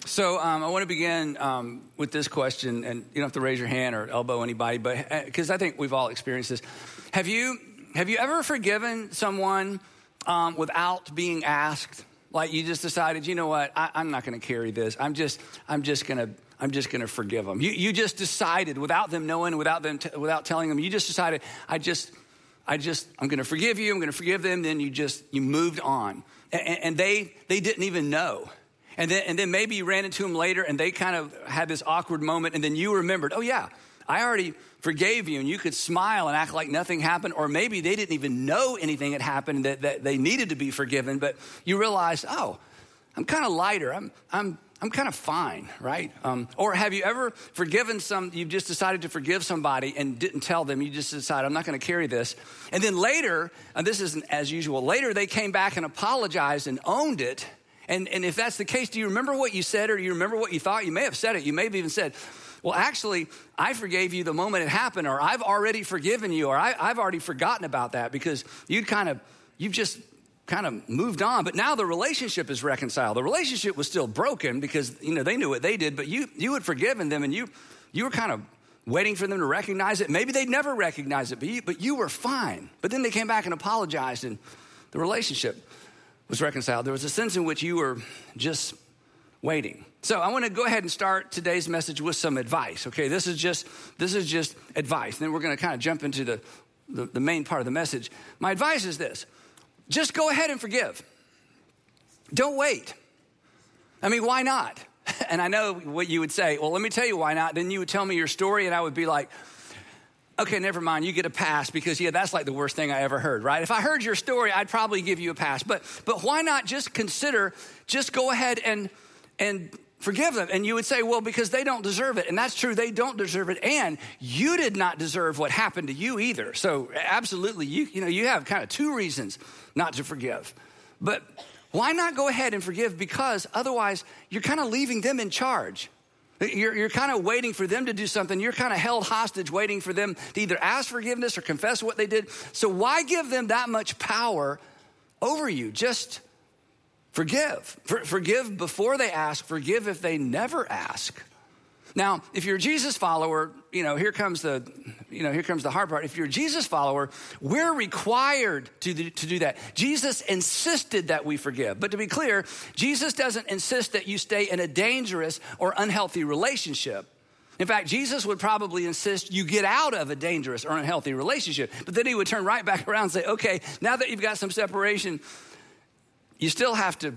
I want to begin with this question, and you don't have to raise your hand or elbow anybody, but because I think we've all experienced this. Have you ever forgiven someone without being asked? Like you just decided, you know what, I'm not going to carry this. I'm just going to forgive them. You just decided without them knowing, without telling them. You just decided, I'm going to forgive you. I'm going to forgive them. Then you moved on, and they didn't even know. And then maybe you ran into them later and they kind of had this awkward moment, and then you remembered, oh yeah, I already forgave you, and you could smile and act like nothing happened. Or maybe they didn't even know anything had happened, that they needed to be forgiven, but you realized, oh, I'm kind of lighter. I'm kind of fine, right? Or have you ever forgiven you've just decided to forgive somebody and didn't tell them, you just decided, I'm not going to carry this. And then later, and this isn't as usual, later they came back and apologized and owned it. And if that's the case, do you remember what you said, or do you remember what you thought? You may have said it. You may have even said, well, actually, I forgave you the moment it happened, or I've already forgiven you, or I've already forgotten about that, because you've just kind of moved on. But now the relationship is reconciled. The relationship was still broken because, they knew what they did, but you had forgiven them, and you were kind of waiting for them to recognize it. Maybe they'd never recognize it, but you were fine. But then they came back and apologized, and the relationship was reconciled. There was a sense in which you were just waiting. So I want to go ahead and start today's message with some advice. Okay, this is just advice. And then we're going to kind of jump into the main part of the message. My advice is this: just go ahead and forgive. Don't wait. I mean, why not? And I know what you would say. Well, let me tell you why not. Then you would tell me your story, and I would be like, okay, never mind, you get a pass, because that's like the worst thing I ever heard, right? If I heard your story, I'd probably give you a pass. But why not just go ahead and forgive them? And you would say, well, because they don't deserve it. And that's true, they don't deserve it. And you did not deserve what happened to you either. So absolutely, you have kind of two reasons not to forgive. But why not go ahead and forgive? Because otherwise, you're kind of leaving them in charge. You're kind of waiting for them to do something. You're kind of held hostage, waiting for them to either ask forgiveness or confess what they did. So why give them that much power over you? Just forgive. Forgive before they ask. Forgive if they never ask. Now, if you're a Jesus follower, here comes the hard part. If you're a Jesus follower, we're required to do that. Jesus insisted that we forgive. But to be clear, Jesus doesn't insist that you stay in a dangerous or unhealthy relationship. In fact, Jesus would probably insist you get out of a dangerous or unhealthy relationship. But then he would turn right back around and say, okay, now that you've got some separation, you still have to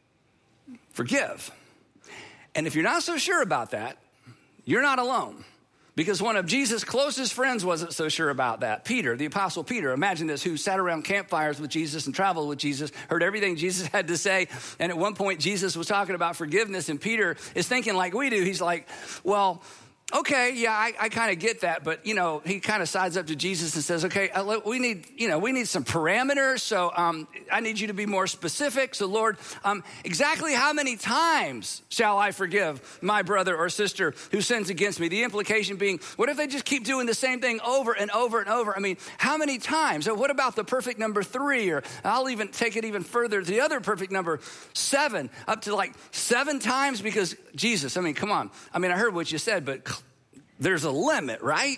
forgive. And if you're not so sure about that, you're not alone, because one of Jesus' closest friends wasn't so sure about that. Peter, the apostle Peter, imagine this, who sat around campfires with Jesus and traveled with Jesus, heard everything Jesus had to say. And at one point, Jesus was talking about forgiveness, and Peter is thinking like we do. He's like, well, okay, yeah, I kind of get that. But, he kind of sides up to Jesus and says, okay, we need some parameters. So I need you to be more specific. So Lord, exactly how many times shall I forgive my brother or sister who sins against me? The implication being, what if they just keep doing the same thing over and over and over? I mean, how many times? So what about the perfect number 3? Or I'll even take it even further to the other perfect number 7, up to like 7 times, because Jesus, I mean, come on. I mean, I heard what you said, but there's a limit, right?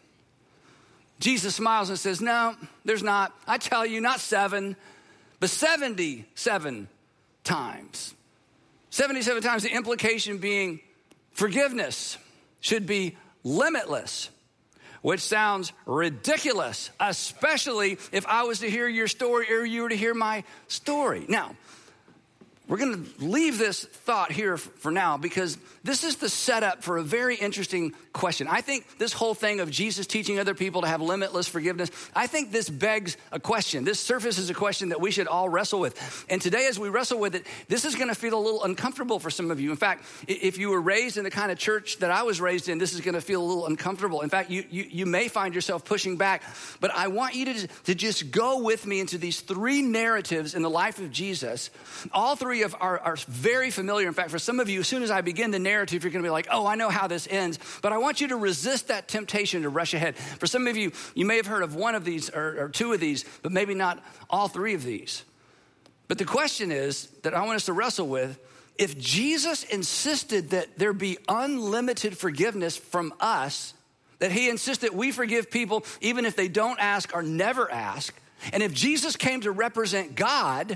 Jesus smiles and says, no, there's not. I tell you, not 7, but 77 times. 77 times, the implication being forgiveness should be limitless, which sounds ridiculous, especially if I was to hear your story or you were to hear my story. Now, we're going to leave this thought here for now, because this is the setup for a very interesting question. I think this whole thing of Jesus teaching other people to have limitless forgiveness, I think this begs a question. This surfaces a question that we should all wrestle with. And today, as we wrestle with it, this is going to feel a little uncomfortable for some of you. In fact, if you were raised in the kind of church that I was raised in, this is going to feel a little uncomfortable. In fact, you may find yourself pushing back. But I want you to just go with me into these 3 narratives in the life of Jesus. All 3 are very familiar. In fact, for some of you, as soon as I begin the narrative, you're going to be like, oh, I know how this ends. But I want you to resist that temptation to rush ahead. For some of you, you may have heard of one of these or 2 of these, but maybe not all 3 of these. But the question is that I want us to wrestle with if Jesus insisted that there be unlimited forgiveness from us, that he insisted we forgive people even if they don't ask or never ask, and if Jesus came to represent God,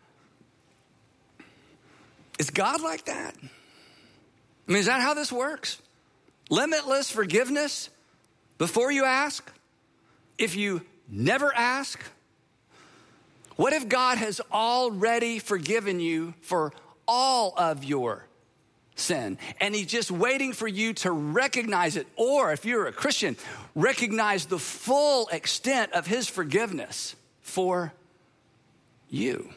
is God like that? I mean, is that how this works? Limitless forgiveness before you ask? If you never ask? What if God has already forgiven you for all of your sin, and he's just waiting for you to recognize it? Or if you're a Christian, recognize the full extent of his forgiveness for you.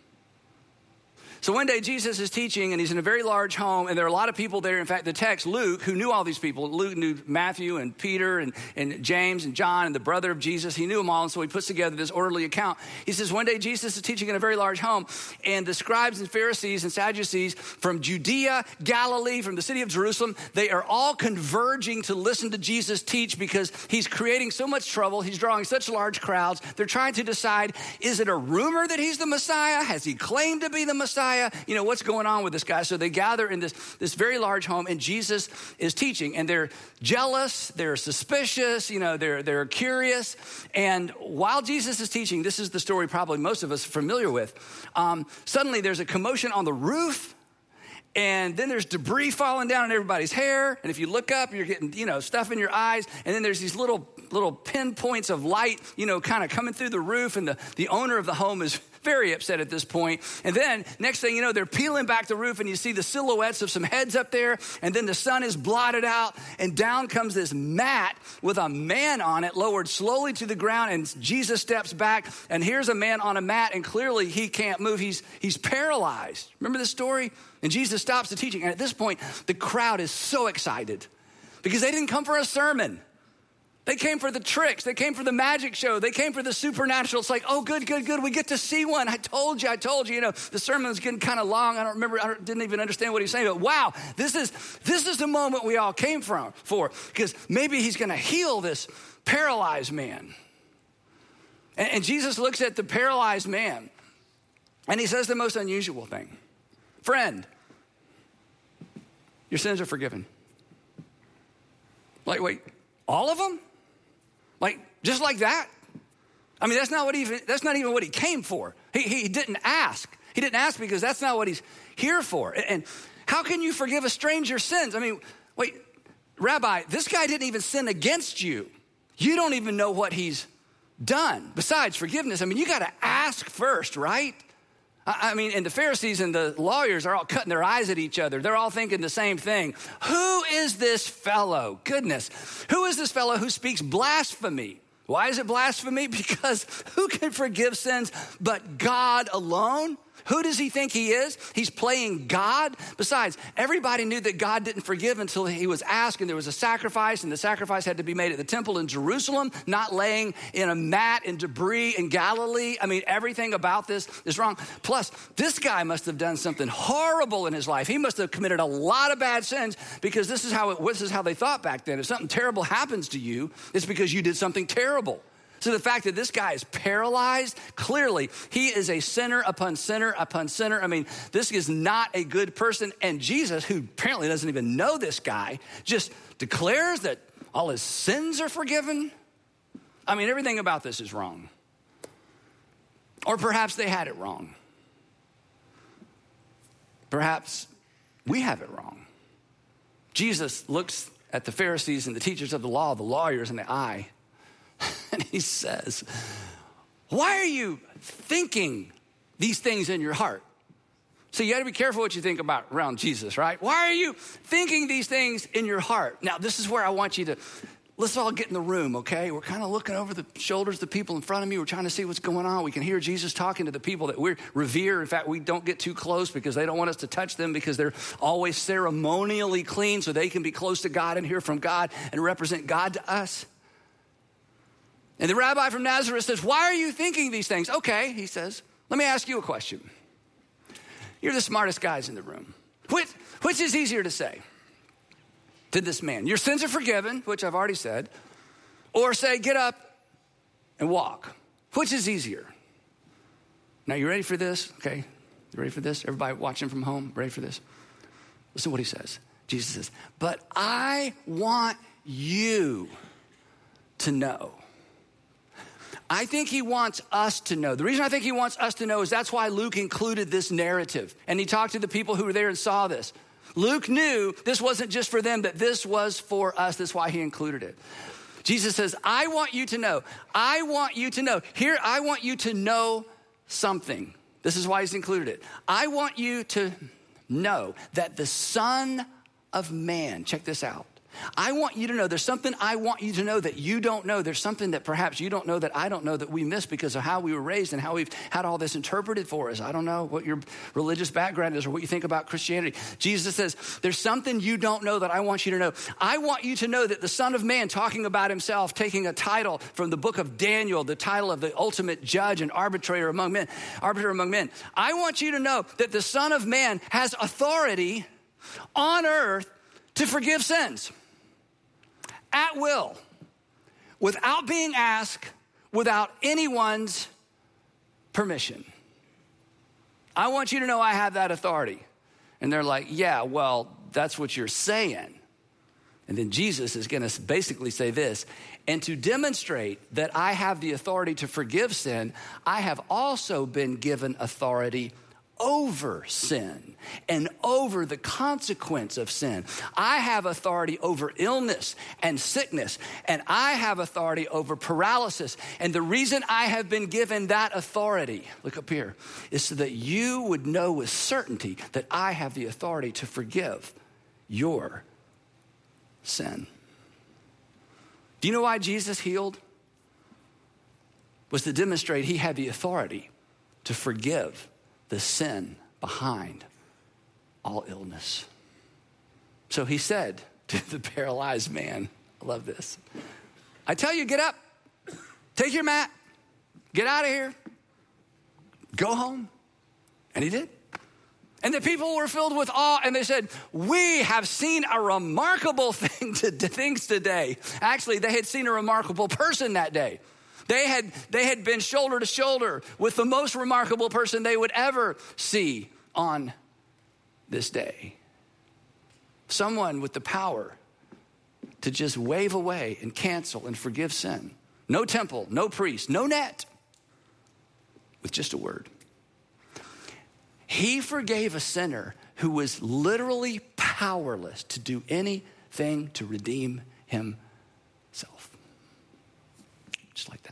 So one day Jesus is teaching, and he's in a very large home, and there are a lot of people there. In fact, the text, Luke, who knew all these people, Luke knew Matthew and Peter and James and John and the brother of Jesus. He knew them all, and so he puts together this orderly account. He says, one day Jesus is teaching in a very large home, and the scribes and Pharisees and Sadducees from Judea, Galilee, from the city of Jerusalem, they are all converging to listen to Jesus teach because he's creating so much trouble. He's drawing such large crowds. They're trying to decide, is it a rumor that he's the Messiah? Has he claimed to be the Messiah? You know, what's going on with this guy? So they gather in this very large home, and Jesus is teaching, and they're jealous, they're suspicious, you know, they're curious. And while Jesus is teaching, this is the story probably most of us are familiar with. Suddenly there's a commotion on the roof, and then there's debris falling down on everybody's hair. And if you look up, you're getting, you know, stuff in your eyes. And then there's these little pinpoints of light, you know, kind of coming through the roof. And the owner of the home is very upset at this point. And then next thing you know, they're peeling back the roof, and you see the silhouettes of some heads up there. And then the sun is blotted out, and down comes this mat with a man on it, lowered slowly to the ground. And Jesus steps back, and here's a man on a mat, and clearly he can't move. He's paralyzed. Remember this story? And Jesus stops the teaching. And at this point, the crowd is so excited because they didn't come for a sermon. They came for the tricks. They came for the magic show. They came for the supernatural. It's like, oh, good. We get to see one. I told you. You know, the sermon was getting kind of long. I don't remember. I didn't even understand what he was saying. But wow, this is the moment we all came for, because maybe he's going to heal this paralyzed man. And Jesus looks at the paralyzed man, and he says the most unusual thing. Friend, your sins are forgiven. Like, wait, all of them? Like, just like that? I mean, that's not even what he came for. He didn't ask. He didn't ask because that's not what he's here for. And how can you forgive a stranger's sins? I mean, wait, Rabbi, this guy didn't even sin against you. You don't even know what he's done. Besides forgiveness, I mean, you got to ask first, right? I mean, and the Pharisees and the lawyers are all cutting their eyes at each other. They're all thinking the same thing. Who is this fellow? Goodness. Who is this fellow who speaks blasphemy? Why is it blasphemy? Because who can forgive sins but God alone? Who does he think he is? He's playing God. Besides, everybody knew that God didn't forgive until he was asked, and there was a sacrifice, and the sacrifice had to be made at the temple in Jerusalem, not laying in a mat in debris in Galilee. I mean, everything about this is wrong. Plus, this guy must have done something horrible in his life. He must have committed a lot of bad sins, because this is how they thought back then. If something terrible happens to you, it's because you did something terrible. So the fact that this guy is paralyzed, clearly he is a sinner upon sinner upon sinner. I mean, this is not a good person. And Jesus, who apparently doesn't even know this guy, just declares that all his sins are forgiven. I mean, everything about this is wrong. Or perhaps they had it wrong. Perhaps we have it wrong. Jesus looks at the Pharisees and the teachers of the law, the lawyers in the eye, and he says, why are you thinking these things in your heart? So you got to be careful what you think about around Jesus, right? Why are you thinking these things in your heart? Now, this is where I want you to, let's all get in the room, okay? We're kind of looking over the shoulders of the people in front of me. We're trying to see what's going on. We can hear Jesus talking to the people that we revere. In fact, we don't get too close because they don't want us to touch them, because they're always ceremonially clean so they can be close to God and hear from God and represent God to us. And the rabbi from Nazareth says, why are you thinking these things? Okay, he says, let me ask you a question. You're the smartest guys in the room. Which is easier to say to this man? Your sins are forgiven, which I've already said, or say, get up and walk. Which is easier? Now, you ready for this? Okay. You ready for this? Everybody watching from home, ready for this? Listen to what he says. Jesus says, but I want you to know. I think he wants us to know. The reason I think he wants us to know is that's why Luke included this narrative. And he talked to the people who were there and saw this. Luke knew this wasn't just for them, that this was for us. That's why he included it. Jesus says, I want you to know. I want you to know. Here, I want you to know something. This is why he's included it. I want you to know that the Son of Man, check this out. I want you to know, there's something I want you to know that you don't know. There's something that perhaps you don't know that I don't know that we miss because of how we were raised and how we've had all this interpreted for us. I don't know what your religious background is or what you think about Christianity. Jesus says, there's something you don't know that I want you to know. I want you to know that the Son of Man, talking about himself, taking a title from the book of Daniel, the title of the ultimate judge and arbitrator among men. I want you to know that the Son of Man has authority on earth to forgive sins. At will, without being asked, without anyone's permission. I want you to know I have that authority. And they're like, yeah, well, that's what you're saying. And then Jesus is going to basically say this, and to demonstrate that I have the authority to forgive sin, I have also been given authority over sin and over the consequence of sin. I have authority over illness and sickness, and I have authority over paralysis. And the reason I have been given that authority, look up here, is so that you would know with certainty that I have the authority to forgive your sin. Do you know why Jesus healed? Was to demonstrate he had the authority to forgive the sin behind all illness. So he said to the paralyzed man, I love this, I tell you, get up, take your mat, get out of here, go home. And he did. And the people were filled with awe, and they said, we have seen a remarkable things today. Actually, they had seen a remarkable person that day. They had been shoulder to shoulder with the most remarkable person they would ever see on this day. Someone with the power to just wave away and cancel and forgive sin. No temple, no priest, no net, with just a word. He forgave a sinner who was literally powerless to do anything to redeem himself. Just like that.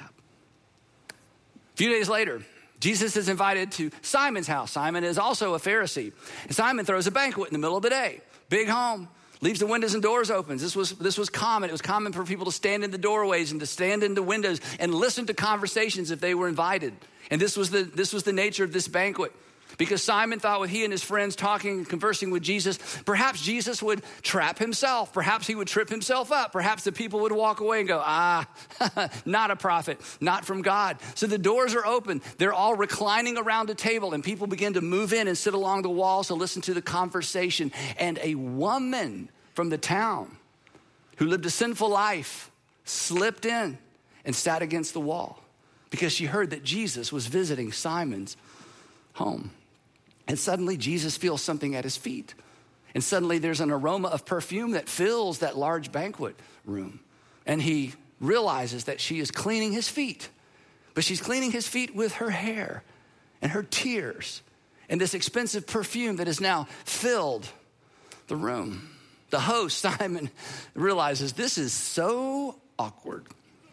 A few days later, Jesus is invited to Simon's house. Simon is also a Pharisee. And Simon throws a banquet in the middle of the day. Big home, leaves the windows and doors open. This was common. It was common for people to stand in the doorways and to stand in the windows and listen to conversations if they were invited. And this was the nature of this banquet. Because Simon thought with he and his friends talking and conversing with Jesus, perhaps Jesus would trap himself. Perhaps he would trip himself up. Perhaps the people would walk away and go, not a prophet, not from God. So the doors are open. They're all reclining around a table, and people begin to move in and sit along the walls to listen to the conversation. And a woman from the town who lived a sinful life slipped in and sat against the wall because she heard that Jesus was visiting Simon's home. And suddenly Jesus feels something at his feet. And suddenly there's an aroma of perfume that fills that large banquet room. And he realizes that she is cleaning his feet. But she's cleaning his feet with her hair and her tears and this expensive perfume that has now filled the room. The host, Simon, realizes this is so awkward.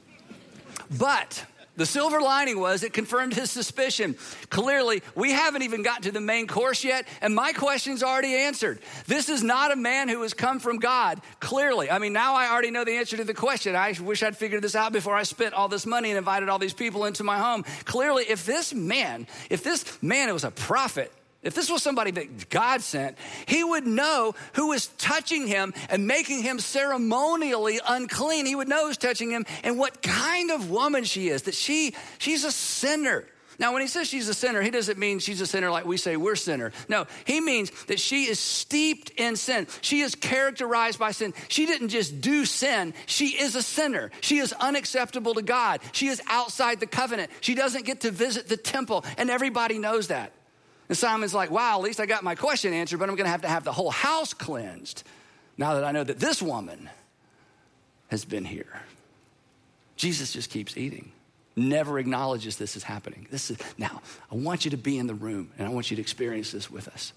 But the silver lining was it confirmed his suspicion. Clearly, we haven't even gotten to the main course yet, and my question's already answered. This is not a man who has come from God, clearly. I mean, now I already know the answer to the question. I wish I'd figured this out before I spent all this money and invited all these people into my home. Clearly, if this man was a prophet, if this was somebody that God sent, he would know who was touching him and making him ceremonially unclean. He would know who's touching him and what kind of woman she is, that she's a sinner. Now, when he says she's a sinner, he doesn't mean she's a sinner like we say we're sinner. No, he means that she is steeped in sin. She is characterized by sin. She didn't just do sin. She is a sinner. She is unacceptable to God. She is outside the covenant. She doesn't get to visit the temple, and everybody knows that. And Simon's like, wow, at least I got my question answered, but I'm going to have the whole house cleansed now that I know that this woman has been here. Jesus just keeps eating, never acknowledges this is happening. Now, I want you to be in the room, and I want you to experience this with us.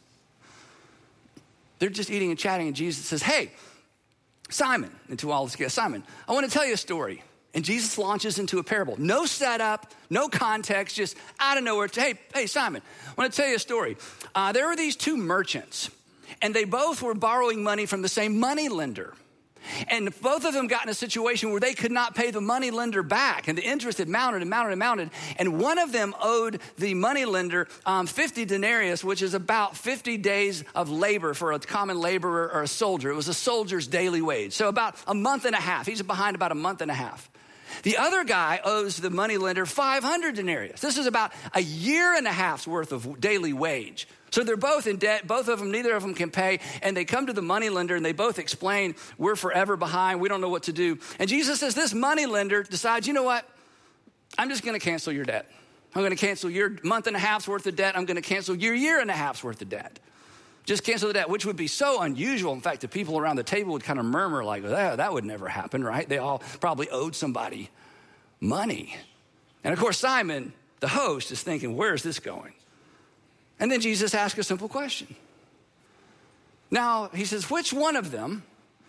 They're just eating and chatting, and Jesus says, hey, Simon, and to all this guests, Simon, I want to tell you a story. And Jesus launches into a parable. No setup, no context, just out of nowhere. Hey, Simon, I want to tell you a story. There were these two merchants, and they both were borrowing money from the same money lender. And both of them got in a situation where they could not pay the money lender back. And the interest had mounted and mounted and mounted. And one of them owed the money lender 50 denarius, which is about 50 days of labor for a common laborer or a soldier. It was a soldier's daily wage. So about a month and a half. He's behind about a month and a half. The other guy owes the money lender 500 denarius. This is about a year and a half's worth of daily wage. So they're both in debt. Both of them, neither of them can pay. And they come to the money lender and they both explain, we're forever behind. We don't know what to do. And Jesus says, this money lender decides, you know what? I'm just going to cancel your debt. I'm going to cancel your month and a half's worth of debt. I'm going to cancel your year and a half's worth of debt. Just cancel the debt, which would be so unusual. In fact, the people around the table would kind of murmur like, that would never happen, right? They all probably owed somebody money. And of course, Simon, the host, is thinking, where is this going? And then Jesus asks a simple question. Now, he says, which one of them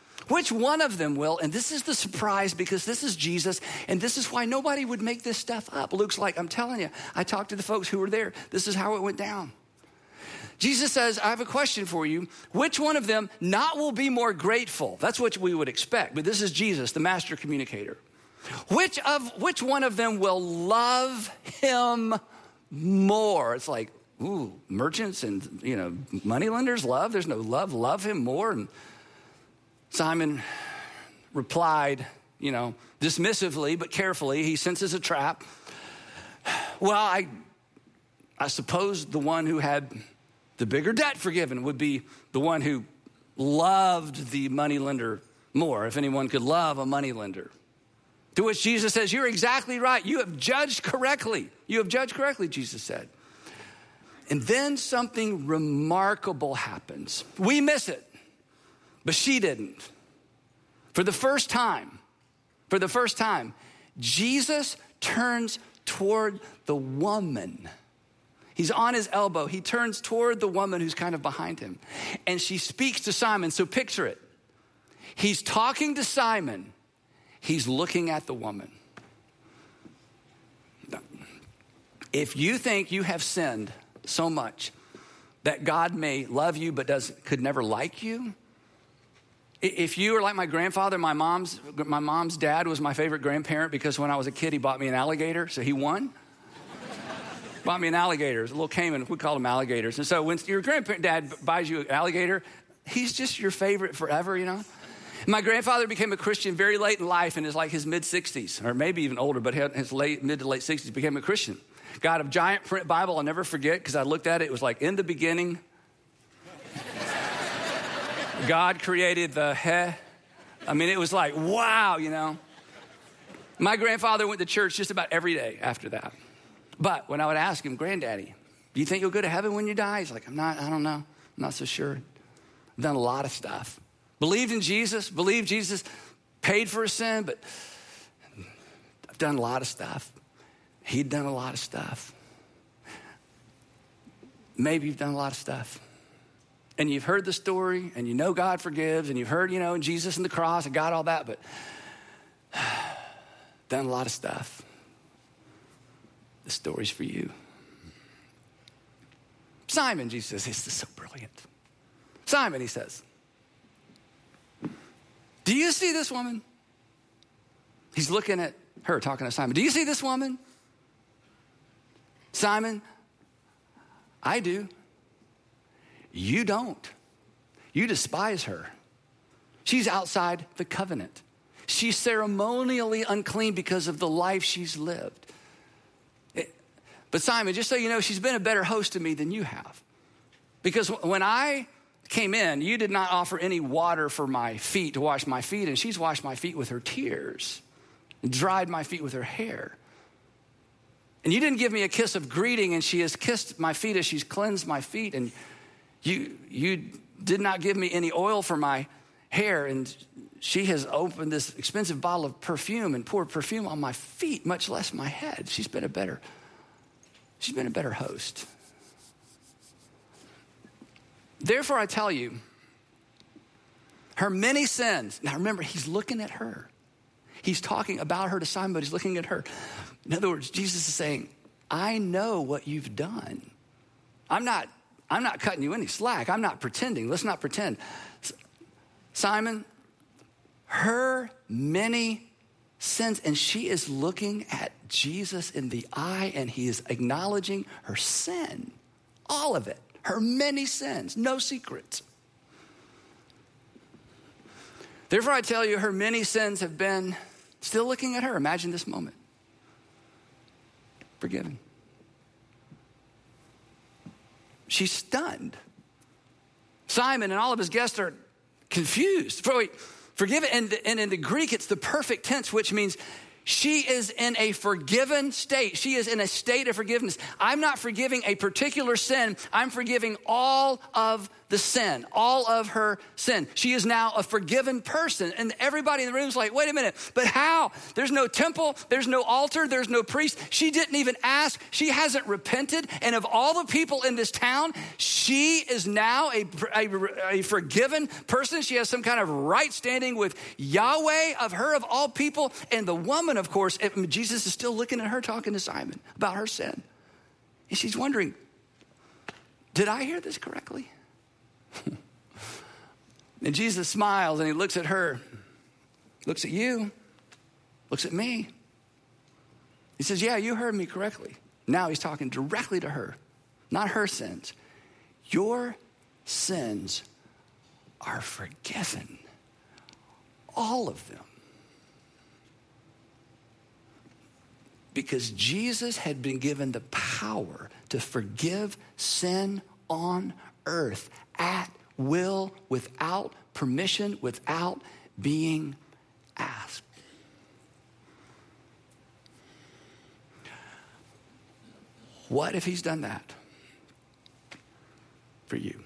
will, and this is the surprise because this is Jesus, and this is why nobody would make this stuff up. Luke's like, I'm telling you, I talked to the folks who were there. This is how it went down. Jesus says, I have a question for you. Which one of them not will be more grateful? That's what we would expect. But this is Jesus, the master communicator. Which one of them will love him more? It's like, ooh, merchants and, money lenders love. There's no love him more. And Simon replied, dismissively, but carefully. He senses a trap. Well, I suppose the one who had the bigger debt forgiven would be the one who loved the moneylender more, if anyone could love a moneylender. To which Jesus says, you're exactly right. You have judged correctly. You have judged correctly, Jesus said. And then something remarkable happens. We miss it, but she didn't. For the first time, Jesus turns toward the woman. He's on his elbow. He turns toward the woman who's kind of behind him. And she speaks to Simon. So picture it. He's talking to Simon. He's looking at the woman. If you think you have sinned so much that God may love you but could never like you, if you are like my grandfather, my mom's dad was my favorite grandparent because when I was a kid, he bought me an alligator, so he won. Bought me an alligator, a little caiman, we called them alligators. And so when your dad buys you an alligator, he's just your favorite forever, My grandfather became a Christian very late in life in his mid-60s, or maybe even older, but his mid to late 60s became a Christian. Got a giant print Bible I'll never forget because I looked at it. It was like, in the beginning, God created the he. I mean, it was like, wow, My grandfather went to church just about every day after that. But when I would ask him, Granddaddy, do you think you'll go to heaven when you die? He's like, I don't know. I'm not so sure. I've done a lot of stuff. Believed Jesus, paid for his sin, but I've done a lot of stuff. He'd done a lot of stuff. Maybe you've done a lot of stuff. And you've heard the story, and God forgives, and you've heard, Jesus and the cross, and God, all that, but done a lot of stuff. The story's for you. Simon, Jesus says, this is so brilliant. Simon, he says, do you see this woman? He's looking at her, talking to Simon. Do you see this woman? Simon, I do. You don't. You despise her. She's outside the covenant. She's ceremonially unclean because of the life she's lived. But Simon, just so you know, she's been a better host to me than you have. Because when I came in, you did not offer any water for my feet to wash my feet, and she's washed my feet with her tears and dried my feet with her hair. And you didn't give me a kiss of greeting, and she has kissed my feet as she's cleansed my feet. And you did not give me any oil for my hair, and she has opened this expensive bottle of perfume and poured perfume on my feet, much less my head. She's been a better host. Therefore, I tell you, her many sins. Now remember, he's looking at her. He's talking about her to Simon, but he's looking at her. In other words, Jesus is saying, I know what you've done. I'm not cutting you any slack. I'm not pretending. Let's not pretend. Simon, her many sins, and she is looking at Jesus in the eye, and he is acknowledging her sin, all of it, her many sins, no secrets. Therefore, I tell you, her many sins have been, still looking at her. Imagine this moment. Forgiven. She's stunned. Simon and all of his guests are confused. Forgiven, and in the Greek, it's the perfect tense, which means she is in a forgiven state. She is in a state of forgiveness. I'm not forgiving a particular sin. I'm forgiving all of the sin, all of her sin. She is now a forgiven person. And everybody in the room is like, wait a minute, but how? There's no temple, there's no altar, there's no priest. She didn't even ask. She hasn't repented. And of all the people in this town, she is now a forgiven person. She has some kind of right standing with Yahweh, of her of all people. And the woman, of course, Jesus is still looking at her, talking to Simon about her sin. And she's wondering, did I hear this correctly? And Jesus smiles and he looks at her, looks at you, looks at me. He says, yeah, you heard me correctly. Now he's talking directly to her, not her sins. Your sins are forgiven, all of them. Because Jesus had been given the power to forgive sin on earth at will, without permission, without being asked. What if he's done that for you?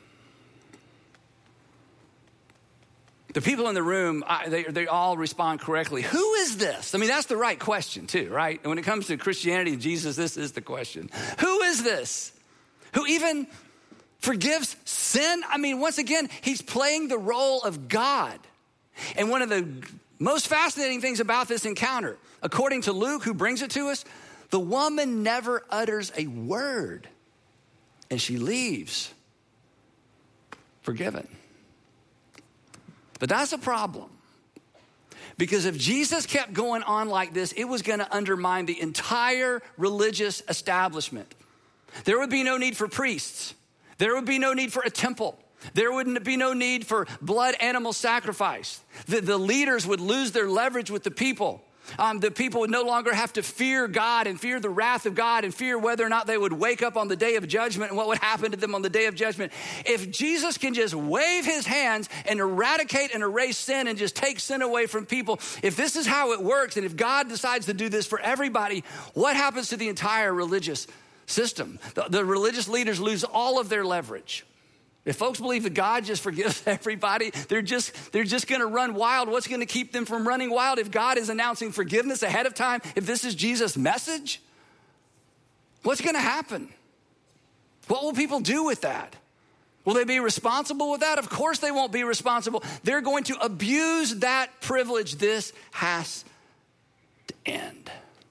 The people in the room, they all respond correctly. Who is this? I mean, that's the right question too, right? And when it comes to Christianity and Jesus, this is the question. Who is this? Who even forgives sin? I mean, once again, he's playing the role of God. And one of the most fascinating things about this encounter, according to Luke, who brings it to us, the woman never utters a word, and she leaves forgiven. But that's a problem. Because if Jesus kept going on like this, it was going to undermine the entire religious establishment. There would be no need for priests. There would be no need for a temple. There would be no need for blood animal sacrifice. The leaders would lose their leverage with the people. The people would no longer have to fear God and fear the wrath of God and fear whether or not they would wake up on the day of judgment and what would happen to them on the day of judgment. If Jesus can just wave his hands and eradicate and erase sin and just take sin away from people, if this is how it works, and if God decides to do this for everybody, what happens to the entire religious system? The religious leaders lose all of their leverage. If folks believe that God just forgives everybody, they're just going to run wild. What's going to keep them from running wild? If God is announcing forgiveness ahead of time, if this is Jesus' message, what's going to happen? What will people do with that? Will they be responsible with that? Of course they won't be responsible. They're going to abuse that privilege. This has to end.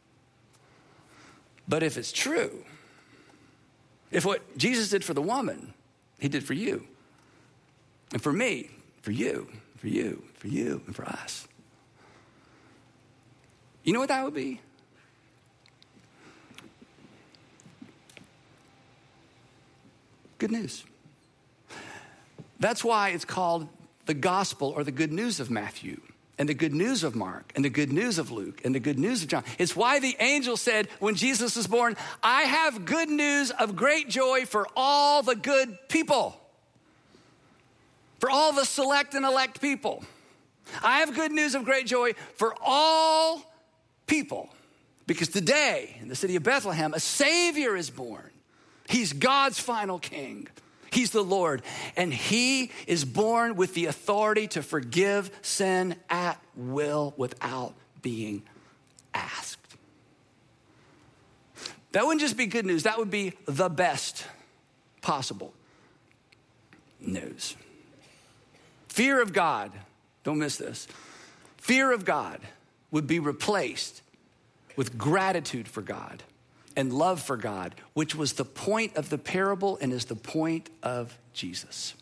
But if it's true, if what Jesus did for the woman, he did for you, and for me, for you, for you, for you, and for us. You know what that would be? Good news. That's why it's called the gospel or the good news of Matthew, and the good news of Mark, and the good news of Luke, and the good news of John. It's why the angel said when Jesus was born, I have good news of great joy for all the good people, for all the select and elect people. I have good news of great joy for all people, Because today, in the city of Bethlehem, a Savior is born. He's God's final king. He's the Lord. And he is born with the authority to forgive sin at will without being asked. That wouldn't just be good news. That would be the best possible news. Fear of God, don't miss this. Fear of God would be replaced with gratitude for God and love for God, which was the point of the parable and is the point of Jesus.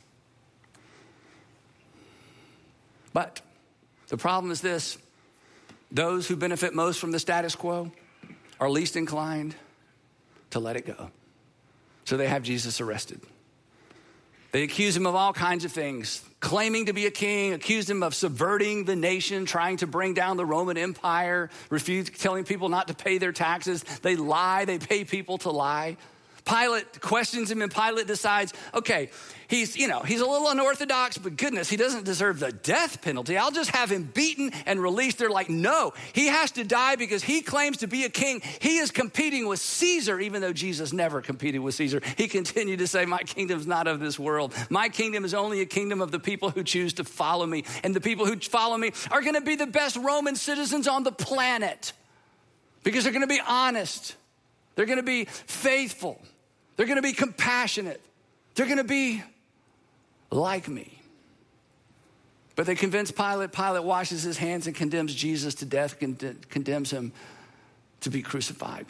But the problem is this: those who benefit most from the status quo are least inclined to let it go. So they have Jesus arrested. They accuse him of all kinds of things, claiming to be a king, accused him of subverting the nation, trying to bring down the Roman Empire, telling people not to pay their taxes. They lie, they pay people to lie. Pilate questions him and Pilate decides, okay, he's a little unorthodox, but goodness, he doesn't deserve the death penalty. I'll just have him beaten and released. They're like, no, he has to die because he claims to be a king. He is competing with Caesar, even though Jesus never competed with Caesar. He continued to say, my kingdom's not of this world. My kingdom is only a kingdom of the people who choose to follow me. And the people who follow me are going to be the best Roman citizens on the planet because they're going to be honest. They're going to be faithful. They're going to be compassionate. They're going to be like me. But they convince Pilate. Pilate washes his hands and condemns Jesus to death, condemns him to be crucified.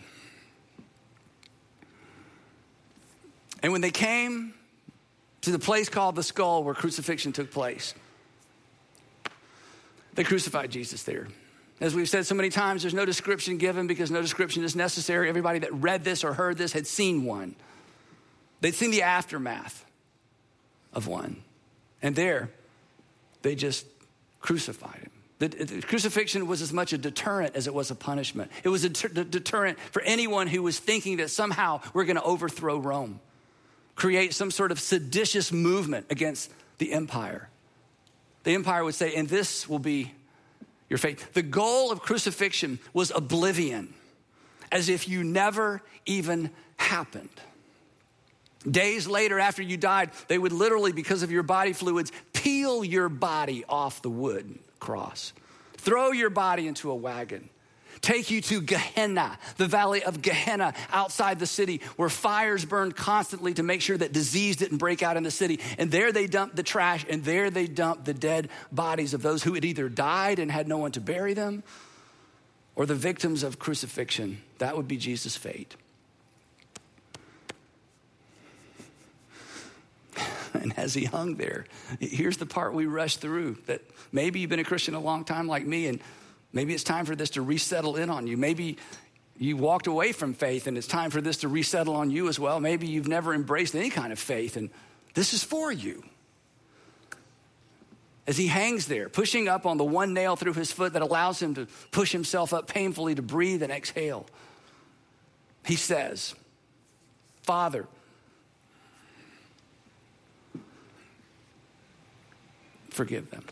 And when they came to the place called the Skull where crucifixion took place, they crucified Jesus there. As we've said so many times, there's no description given because no description is necessary. Everybody that read this or heard this had seen one. They'd seen the aftermath of one. And there, they just crucified him. The crucifixion was as much a deterrent as it was a punishment. It was a deterrent for anyone who was thinking that somehow we're going to overthrow Rome, create some sort of seditious movement against the empire. The empire would say, and this will be your fate. The goal of crucifixion was oblivion, as if you never even happened. Days later, after you died, they would literally, because of your body fluids, peel your body off the wood cross, throw your body into a wagon, take you to Gehenna, the valley of Gehenna outside the city, where fires burned constantly to make sure that disease didn't break out in the city. And there they dumped the trash, and there they dumped the dead bodies of those who had either died and had no one to bury them, or the victims of crucifixion. That would be Jesus' fate. And as he hung there, here's the part we rush through, that maybe you've been a Christian a long time like me, and maybe it's time for this to resettle in on you. Maybe you walked away from faith and it's time for this to resettle on you as well. Maybe you've never embraced any kind of faith and this is for you. As he hangs there, pushing up on the one nail through his foot that allows him to push himself up painfully to breathe and exhale, he says, Father, forgive them.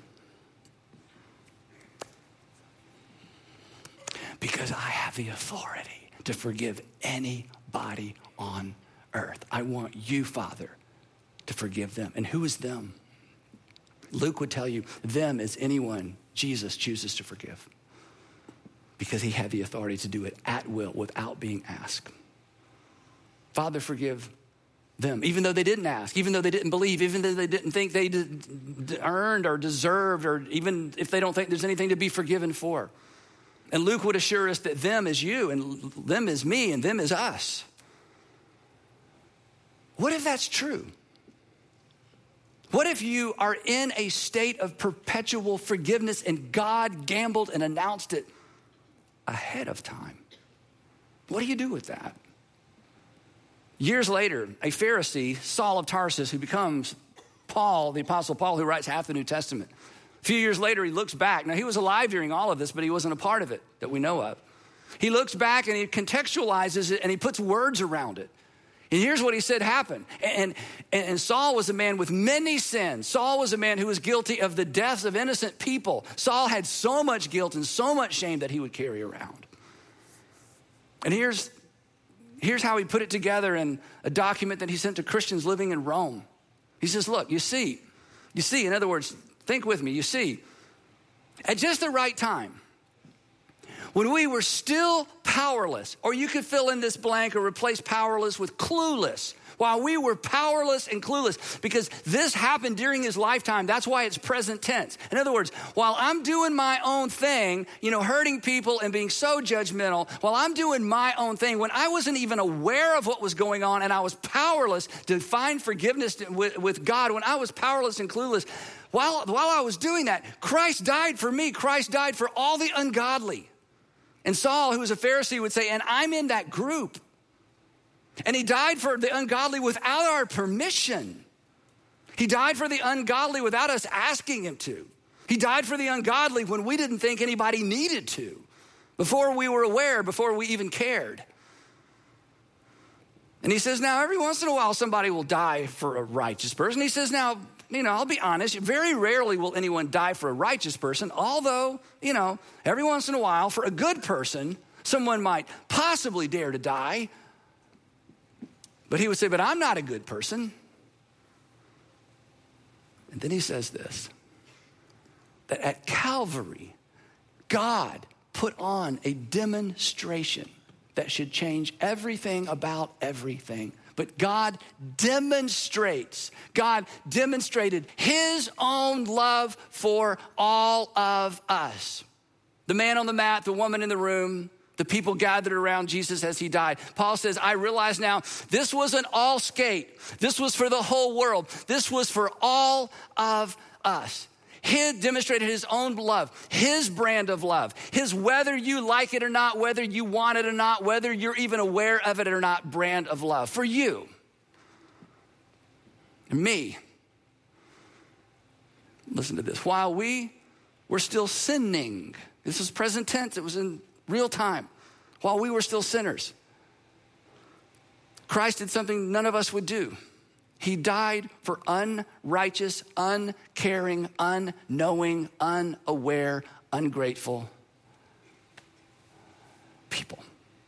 Because I have the authority to forgive anybody on earth. I want you, Father, to forgive them. And who is them? Luke would tell you, them is anyone Jesus chooses to forgive. Because he had the authority to do it at will without being asked. Father, forgive them, even though they didn't ask, even though they didn't believe, even though they didn't think they earned or deserved, or even if they don't think there's anything to be forgiven for. And Luke would assure us that them is you, and them is me, and them is us. What if that's true? What if you are in a state of perpetual forgiveness and God gambled and announced it ahead of time? What do you do with that? Years later, a Pharisee, Saul of Tarsus, who becomes Paul, the Apostle Paul, who writes half the New Testament. A few years later, he looks back. Now, he was alive during all of this, but he wasn't a part of it that we know of. He looks back and he contextualizes it and he puts words around it. And here's what he said happened. And Saul was a man with many sins. Saul was a man who was guilty of the deaths of innocent people. Saul had so much guilt and so much shame that he would carry around. And here's how he put it together in a document that he sent to Christians living in Rome. He says, look, you see, in other words, think with me, you see, at just the right time, when we were still powerless, or you could fill in this blank or replace powerless with clueless, while we were powerless and clueless, because this happened during his lifetime. That's why it's present tense. In other words, while I'm doing my own thing, hurting people and being so judgmental, while I'm doing my own thing, when I wasn't even aware of what was going on and I was powerless to find forgiveness with God, when I was powerless and clueless, while I was doing that, Christ died for me. Christ died for all the ungodly. And Saul, who was a Pharisee, would say, and I'm in that group. And he died for the ungodly without our permission. He died for the ungodly without us asking him to. He died for the ungodly when we didn't think anybody needed to, before we were aware, before we even cared. And he says, now, every once in a while, somebody will die for a righteous person. He says, now, I'll be honest, very rarely will anyone die for a righteous person, although, every once in a while, for a good person, someone might possibly dare to die. But he would say, but I'm not a good person. And then he says this, that at Calvary, God put on a demonstration that should change everything about everything. But God demonstrated his own love for all of us. The man on the mat, the woman in the room, the people gathered around Jesus as he died. Paul says, I realize now this wasn't all skate. This was for the whole world. This was for all of us. He demonstrated his own love, his brand of love, his whether you like it or not, whether you want it or not, whether you're even aware of it or not, brand of love for you and me. Listen to this. While we were still sinning, this was present tense, it was in real time. While we were still sinners, Christ did something none of us would do. He died for unrighteous, uncaring, unknowing, unaware, ungrateful people.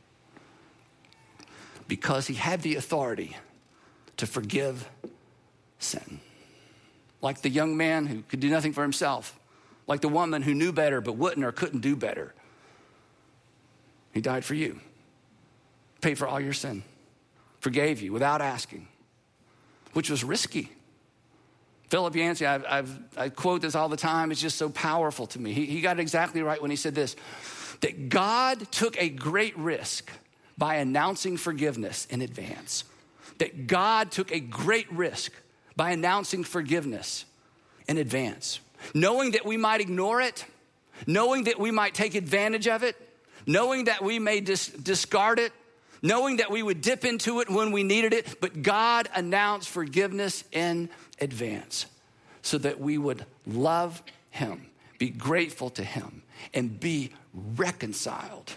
Because he had the authority to forgive sin. Like the young man who could do nothing for himself. Like the woman who knew better but wouldn't or couldn't do better. He died for you. Paid for all your sin. Forgave you without asking. Which was risky. Philip Yancey, I quote this all the time. It's just so powerful to me. He got it exactly right when he said this, that God took a great risk by announcing forgiveness in advance. That God took a great risk by announcing forgiveness in advance. Knowing that we might ignore it, knowing that we might take advantage of it, knowing that we may discard it, knowing that we would dip into it when we needed it, but God announced forgiveness in advance so that we would love him, be grateful to him, and be reconciled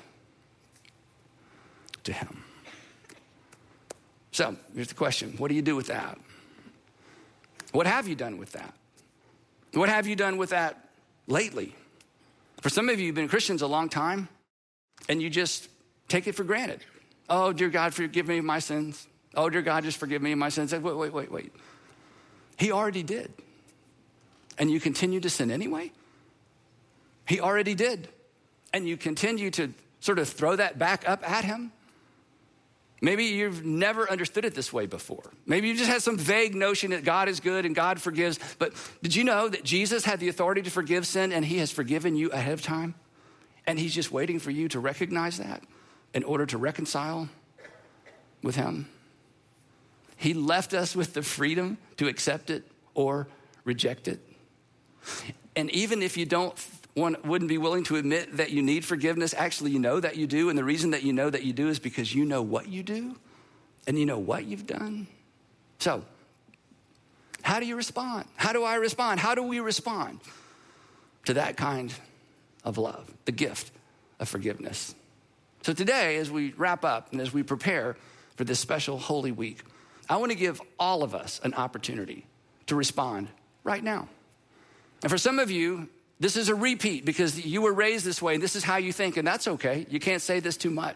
to him. So here's the question. What do you do with that? What have you done with that? What have you done with that lately? For some of you, you've been Christians a long time, and you just take it for granted. Oh, dear God, forgive me of my sins. Oh, dear God, just forgive me of my sins. Wait. He already did. And you continue to sin anyway? He already did. And you continue to sort of throw that back up at him? Maybe you've never understood it this way before. Maybe you just had some vague notion that God is good and God forgives. But did you know that Jesus had the authority to forgive sin and he has forgiven you ahead of time? And he's just waiting for you to recognize that in order to reconcile with him. He left us with the freedom to accept it or reject it. And even if you wouldn't be willing to admit that you need forgiveness, actually you know that you do. And the reason that you know that you do is because you know what you do and you know what you've done. So how do you respond? How do I respond? How do we respond to that kind of love, the gift of forgiveness? So today, as we wrap up and as we prepare for this special Holy Week, I want to give all of us an opportunity to respond right now. And for some of you, this is a repeat because you were raised this way and this is how you think, and that's okay. You can't say this too much.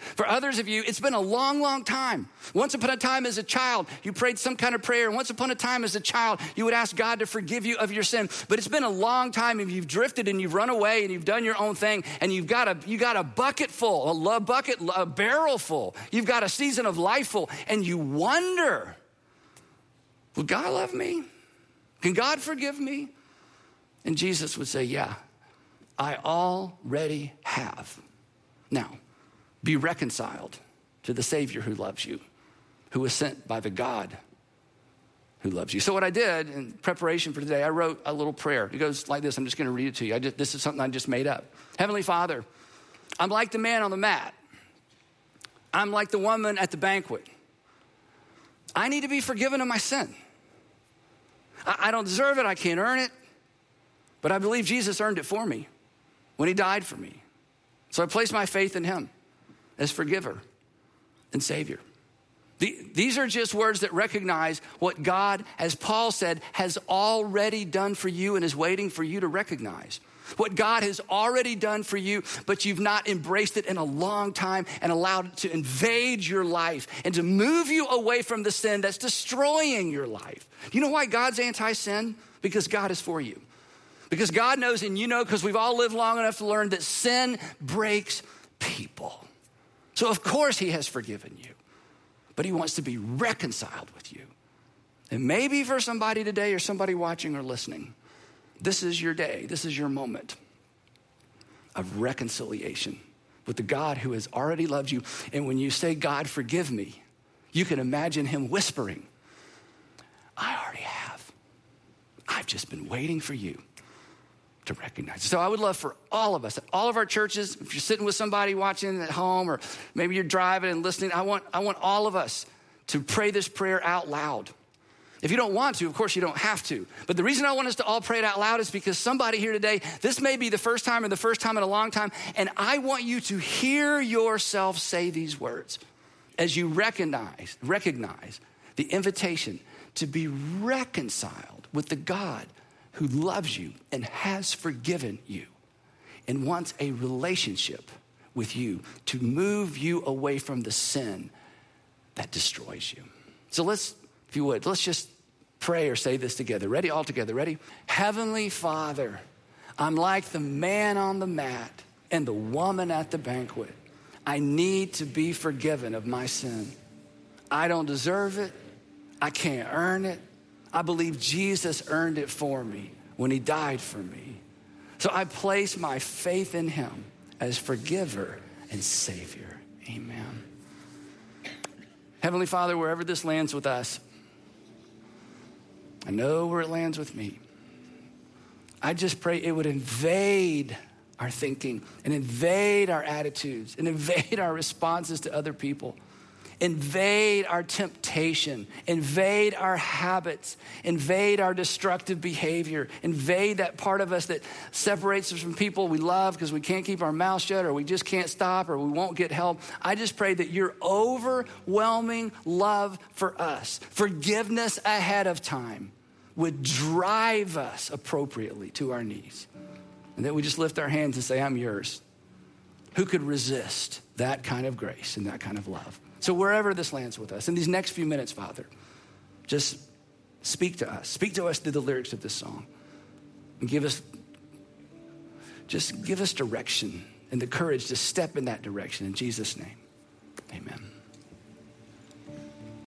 For others of you, it's been a long, long time. Once upon a time as a child, you prayed some kind of prayer. And once upon a time as a child, you would ask God to forgive you of your sin. But it's been a long time and you've drifted and you've run away and you've done your own thing. And you got a bucket full, a barrel full. You've got a season of life full. And you wonder, will God love me? Can God forgive me? And Jesus would say, yeah, I already have. Now, be reconciled to the Savior who loves you, who was sent by the God who loves you. So what I did in preparation for today, I wrote a little prayer. It goes like this. I'm just going to read it to you. This is something I just made up. Heavenly Father, I'm like the man on the mat. I'm like the woman at the banquet. I need to be forgiven of my sin. I don't deserve it. I can't earn it. But I believe Jesus earned it for me when he died for me. So I place my faith in him as forgiver and Savior. These are just words that recognize what God, as Paul said, has already done for you and is waiting for you to recognize. What God has already done for you, but you've not embraced it in a long time and allowed it to invade your life and to move you away from the sin that's destroying your life. You know why God's anti-sin? Because God is for you. Because God knows, and you know, because we've all lived long enough to learn that sin breaks people. So of course he has forgiven you, but he wants to be reconciled with you. And maybe for somebody today or somebody watching or listening, this is your day, this is your moment of reconciliation with the God who has already loved you. And when you say, God, forgive me, you can imagine him whispering, I already have. I've just been waiting for you to recognize. So I would love for all of us, at all of our churches, if you're sitting with somebody watching at home, or maybe you're driving and listening, I want all of us to pray this prayer out loud. If you don't want to, of course you don't have to. But the reason I want us to all pray it out loud is because somebody here today, this may be the first time or the first time in a long time, and I want you to hear yourself say these words as you recognize the invitation to be reconciled with the God who loves you and has forgiven you and wants a relationship with you to move you away from the sin that destroys you. So let's just pray or say this together. Ready? All together. Ready? Heavenly Father, I'm like the man on the mat and the woman at the banquet. I need to be forgiven of my sin. I don't deserve it. I can't earn it. I believe Jesus earned it for me when he died for me. So I place my faith in him as forgiver and Savior. Amen. Heavenly Father, wherever this lands with us, I know where it lands with me. I just pray it would invade our thinking and invade our attitudes and invade our responses to other people. Invade our temptation, invade our habits, invade our destructive behavior, invade that part of us that separates us from people we love because we can't keep our mouth shut or we just can't stop or we won't get help. I just pray that your overwhelming love for us, forgiveness ahead of time, would drive us appropriately to our knees. And that we just lift our hands and say, I'm yours. Who could resist that kind of grace and that kind of love? So wherever this lands with us, in these next few minutes, Father, just speak to us. Speak to us through the lyrics of this song. And give us direction and the courage to step in that direction. In Jesus' name, amen.